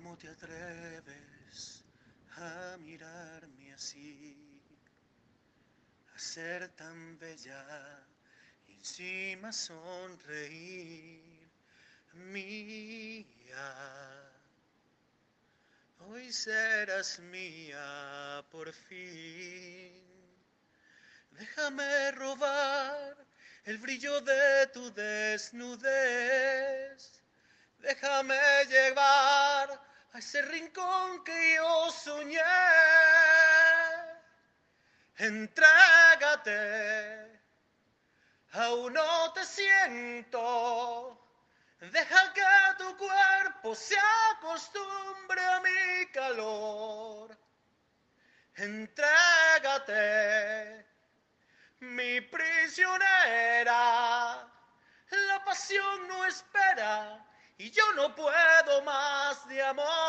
¿Cómo te atreves a mirarme así? A ser tan bella y encima sonreír, mía. Hoy serás mía por fin. Déjame robar el brillo de tu desnudez. Déjame llevar a ese rincón que yo soñé. Entrégate, aún no te siento. Deja que tu cuerpo se acostumbre a mi calor. Entrégate, mi prisionera. La pasión no espera y yo no puedo más de amor.